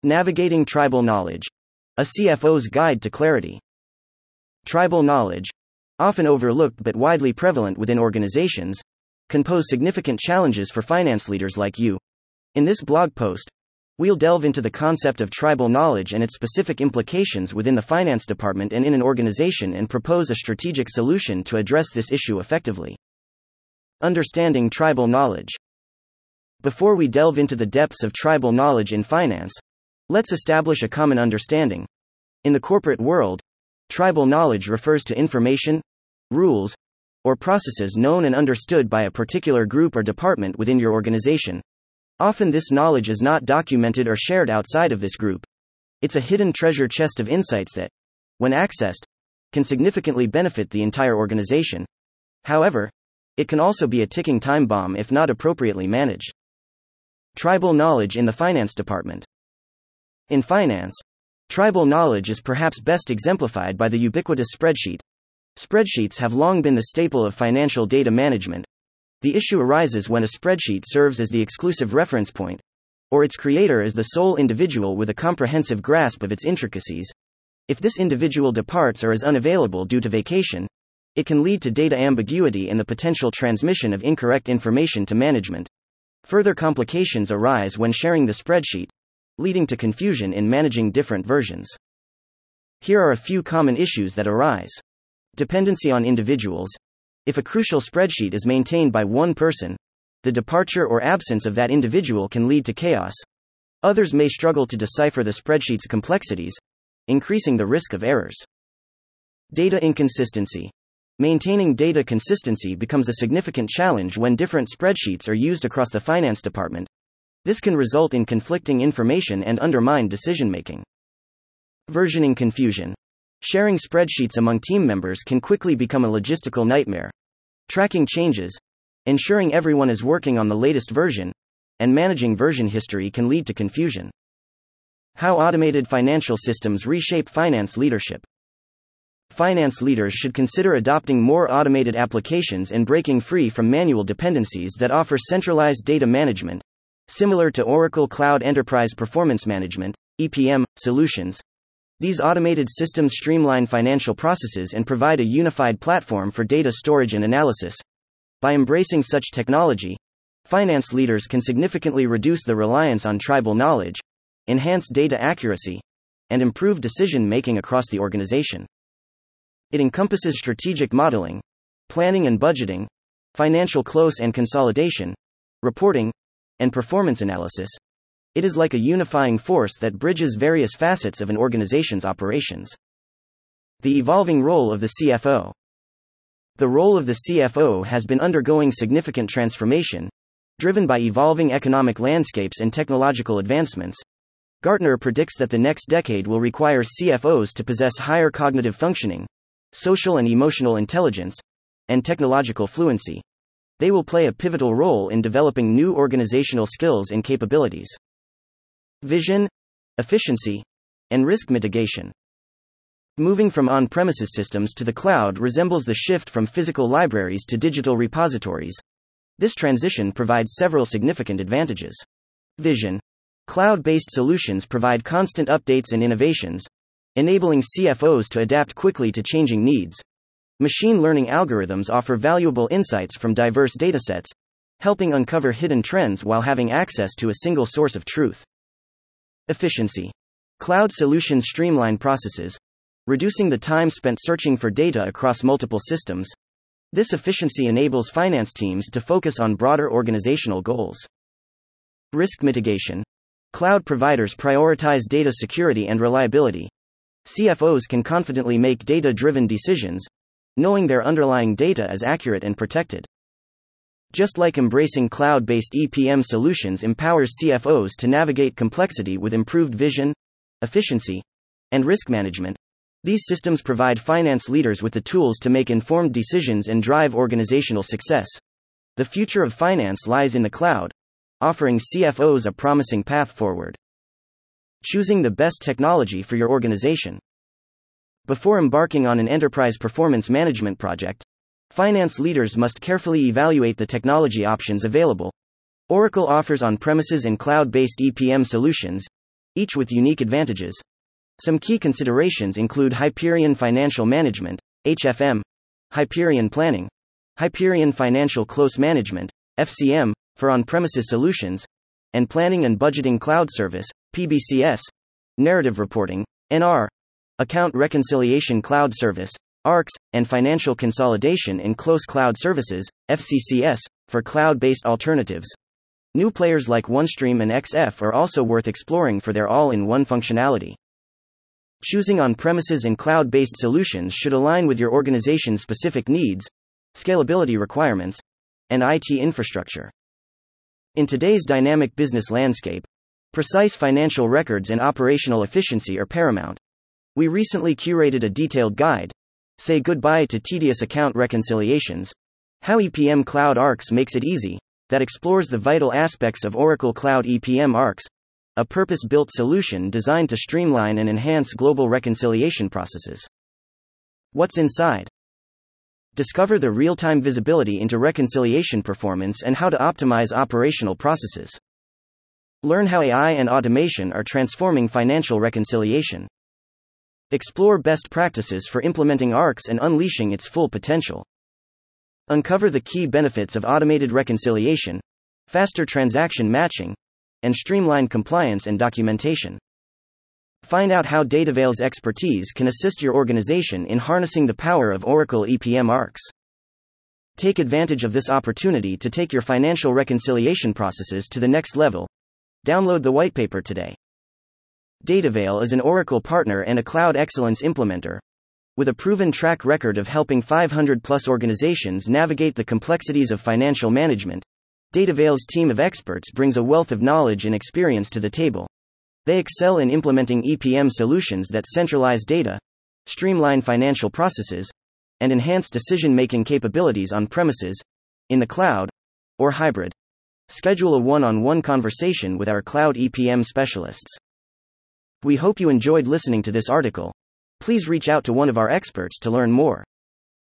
Navigating tribal knowledge. A CFO's guide to clarity. Tribal knowledge, often overlooked but widely prevalent within organizations, can pose significant challenges for finance leaders like you. In this blog post, we'll delve into the concept of tribal knowledge and its specific implications within the finance department and in an organization and propose a strategic solution to address this issue effectively. Understanding tribal knowledge. Before we delve into the depths of tribal knowledge in finance, let's establish a common understanding. In the corporate world, tribal knowledge refers to information, rules, or processes known and understood by a particular group or department within your organization. Often this knowledge is not documented or shared outside of this group. It's a hidden treasure chest of insights that, when accessed, can significantly benefit the entire organization. However, it can also be a ticking time bomb if not appropriately managed. Tribal knowledge in the finance department. In finance, tribal knowledge is perhaps best exemplified by the ubiquitous spreadsheet. Spreadsheets have long been the staple of financial data management. The issue arises when a spreadsheet serves as the exclusive reference point, or its creator is the sole individual with a comprehensive grasp of its intricacies. If this individual departs or is unavailable due to vacation, it can lead to data ambiguity and the potential transmission of incorrect information to management. Further complications arise when sharing the spreadsheet, leading to confusion in managing different versions. Here are a few common issues that arise. Dependency on individuals. If a crucial spreadsheet is maintained by one person, the departure or absence of that individual can lead to chaos. Others may struggle to decipher the spreadsheet's complexities, increasing the risk of errors. Data inconsistency. Maintaining data consistency becomes a significant challenge when different spreadsheets are used across the finance department. This can result in conflicting information and undermine decision-making. Versioning confusion. Sharing spreadsheets among team members can quickly become a logistical nightmare. Tracking changes, ensuring everyone is working on the latest version, and managing version history can lead to confusion. How automated financial systems reshape finance leadership. Finance leaders should consider adopting more automated applications and breaking free from manual dependencies that offer centralized data management, similar to Oracle Cloud Enterprise Performance Management (EPM) solutions. These automated systems streamline financial processes and provide a unified platform for data storage and analysis. By embracing such technology, finance leaders can significantly reduce the reliance on tribal knowledge, enhance data accuracy, and improve decision-making across the organization. It encompasses strategic modeling, planning and budgeting, financial close and consolidation, reporting, and performance analysis. It is like a unifying force that bridges various facets of an organization's operations. The evolving role of the CFO. The role of the CFO has been undergoing significant transformation, driven by evolving economic landscapes and technological advancements. Gartner predicts that the next decade will require CFOs to possess higher cognitive functioning, social and emotional intelligence, and technological fluency. They will play a pivotal role in developing new organizational skills and capabilities. Vision, efficiency, and risk mitigation. Moving from on-premises systems to the cloud resembles the shift from physical libraries to digital repositories. This transition provides several significant advantages. Vision. Cloud-based solutions provide constant updates and innovations, enabling CFOs to adapt quickly to changing needs. Machine learning algorithms offer valuable insights from diverse datasets, helping uncover hidden trends while having access to a single source of truth. Efficiency. Cloud solutions streamline processes, reducing the time spent searching for data across multiple systems. This efficiency enables finance teams to focus on broader organizational goals. Risk mitigation. Cloud providers prioritize data security and reliability. CFOs can confidently make data-driven decisions, knowing their underlying data is accurate and protected. Just like embracing cloud-based EPM solutions empowers CFOs to navigate complexity with improved vision, efficiency, and risk management, these systems provide finance leaders with the tools to make informed decisions and drive organizational success. The future of finance lies in the cloud, offering CFOs a promising path forward. Choosing the best technology for your organization. Before embarking on an enterprise performance management project, finance leaders must carefully evaluate the technology options available. Oracle offers on-premises and cloud-based EPM solutions, each with unique advantages. Some key considerations include Hyperion Financial Management, HFM, Hyperion Planning, Hyperion Financial Close Management, FCM, for on-premises solutions, and Planning and Budgeting Cloud Service, PBCS, Narrative Reporting, NR, Account Reconciliation Cloud Service, ARCS, and Financial Consolidation in Close Cloud Services, FCCS, for cloud-based alternatives. New players like OneStream and XF are also worth exploring for their all-in-one functionality. Choosing on-premises and cloud-based solutions should align with your organization's specific needs, scalability requirements, and IT infrastructure. In today's dynamic business landscape, precise financial records and operational efficiency are paramount. We recently curated a detailed guide, Say Goodbye to Tedious Account Reconciliations, How EPM Cloud ARCS Makes It Easy, that explores the vital aspects of Oracle Cloud EPM ARCS, a purpose-built solution designed to streamline and enhance global reconciliation processes. What's inside? Discover the real-time visibility into reconciliation performance and how to optimize operational processes. Learn how AI and automation are transforming financial reconciliation. Explore best practices for implementing ARCS and unleashing its full potential. Uncover the key benefits of automated reconciliation, faster transaction matching, and streamlined compliance and documentation. Find out how Datavail's expertise can assist your organization in harnessing the power of Oracle EPM ARCS. Take advantage of this opportunity to take your financial reconciliation processes to the next level. Download the whitepaper today. Datavail is an Oracle partner and a cloud excellence implementer, with a proven track record of helping 500+ organizations navigate the complexities of financial management. Datavail's team of experts brings a wealth of knowledge and experience to the table. They excel in implementing EPM solutions that centralize data, streamline financial processes, and enhance decision-making capabilities on premises, in the cloud, or hybrid. Schedule a one-on-one conversation with our cloud EPM specialists. We hope you enjoyed listening to this article. Please reach out to one of our experts to learn more.